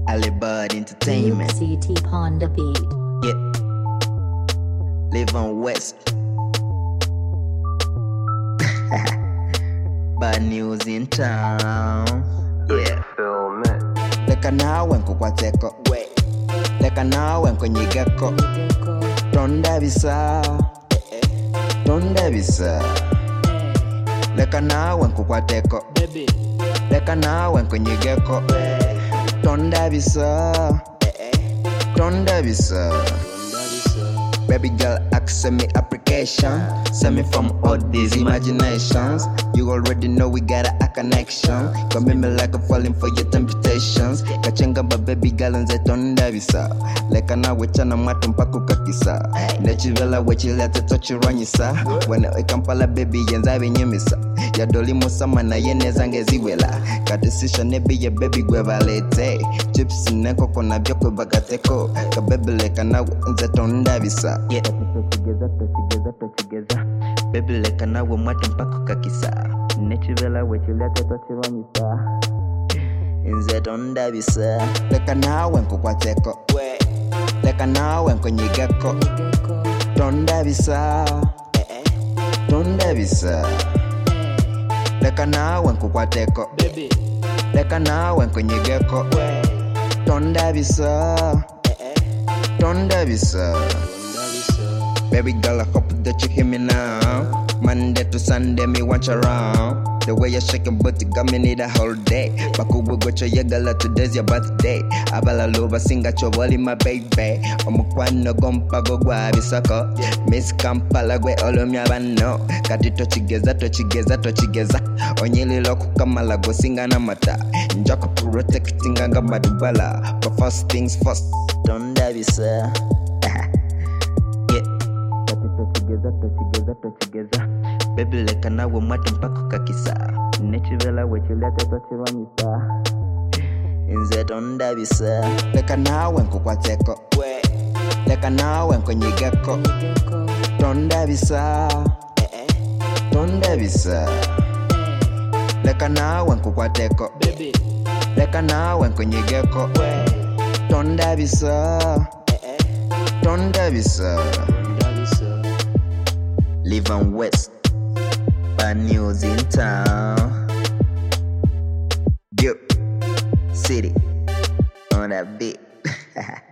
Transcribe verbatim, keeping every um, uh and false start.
Alibud Entertainment. C T on the beat. Yeah. Live on West. Bad news in town. Yeah. Film it. Leka nawe nkukwateko. Leka nawe nkonyigeko. Tonda bisa. Tonda bisa. Leka nawe nkukwateko. Leka nawe nkonyigeko. Tonda bisa. Tonda bisa. Baby girl, accept me application. Send me from all these imaginations. You already know we got a, a connection. Come in me like I'm falling for your temptations. Kachenga ba baby girl nze tonda bisa. Leka na wechana matu mpaku kakisa. Nechivela wechile tetochiranyisa. Wene ekampala baby yenza binyimisa. Ya doli musama na yene zange ziwela. Kadesisha nebi ye baby gwe valete. Chips neko kona byoko bagateko. Ka baby leka na nze tonda bisa. Yeah, together, together, together. Baby leka nawe mwate mpaka kakisa. Nechivela wechilete tochiranyisa. Nze tonda bisa. Leka nawe nkukwateko. Leka nawe nkonyigeko. Tonda bisa. Tonda bisa. Leka nawe nkukwateko. Leka nawe nkonyigeko. Tonda bisa. Tonda bisa. Baby girl, I hope that you hear me now. Monday to Sunday, me watch around. The way you're shaking booty got me need a whole day. Bakubu gocho yegala, today's your birthday. Abala loba singa choboli my baby. Omukwano gompa gogwa bisako. Miss Kampala gwe olomya bano. Kati tochigeza, tochigeza, tochigeza. Onyili loku kamala go singa na mata. Njako protecting anga madubala. But first things first, tonda bisa. Together, together, together. Baby leka nawe mwate mpaka kakisa. Nechivela wechilete tochiranyisa. Nze tonda bisa. Leka nawe nkukwateko. Leka nawe nkonyigeko. Tonda bisa. Tonda bisa. Leka nawe nkukwateko. Leka nawe nkonyigeko. Tonda bisa. Tonda bisa. Live on West. Bad news in town. Yep. City on that beat.